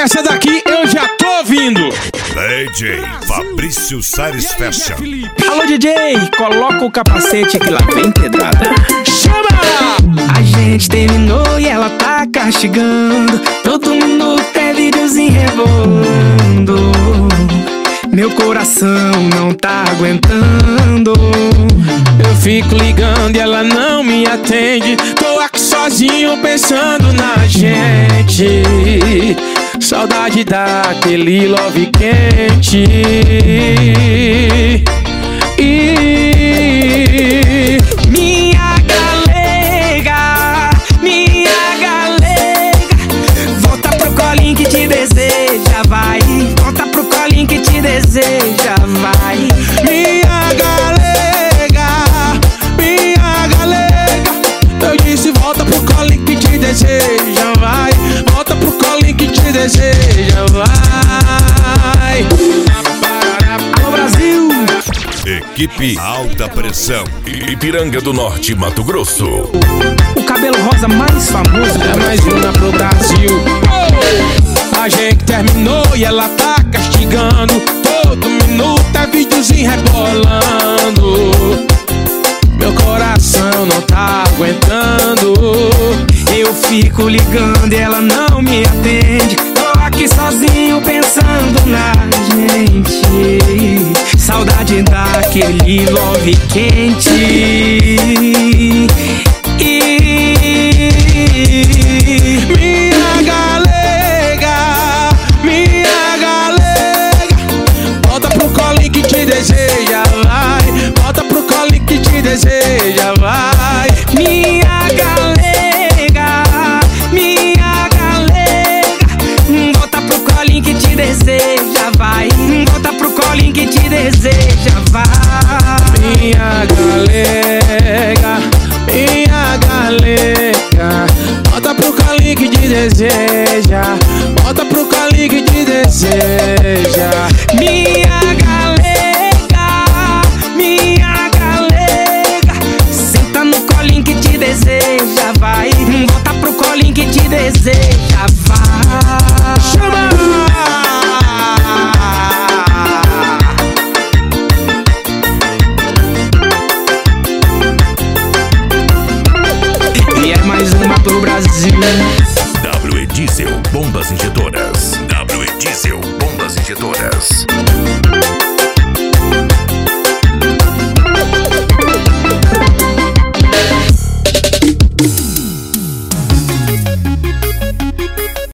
Essa daqui eu já tô ouvindo. DJ Fabrício Salles Fashion. Alô DJ, coloca o capacete que lá vem pedrada. Chama! A gente terminou e ela tá castigando. Todo minuto é videozinho rebolando. Meu coração não tá aguentando. Eu fico ligando e ela não me atende. Tô aqui sozinho pensando na gente. Saudade daquele love quente. Minha galega, volta pro colinho que te deseja, vai. Volta pro colinho que te deseja, vai. Minha galega, eu disse volta pro colinho que te deseja, vai. Volta pro colinho que te deseja, vai. Alô Brasil! Equipe Alta Pressão, Ipiranga do Norte, Mato Grosso. O cabelo rosa mais famoso. É mais uma pro Brasil. A gente terminou e ela tá castigando. Todo minuto é videozinho rebolando. Meu coração não tá aguentando. Eu fico ligando e ela não me atende. Tô aqui sozinho pensando na gente. Saudade daquele love quente. Minha galega, volta pro colinho que te deseja, vai. Volta pro colinho que te deseja, vai. Minha galega, volta pro colinho que te deseja, vai. Volta pro colinho que te deseja, vai. Minha galega, volta pro colinho que te deseja. Volta pro colinho que te deseja. Minha galega, senta no colinho que te deseja, vai. Volta pro colinho que te deseja, vai. Chama! E é mais uma pro Brasil. W Diesel Bombas Injetoras. W Diesel Bombas Injetoras.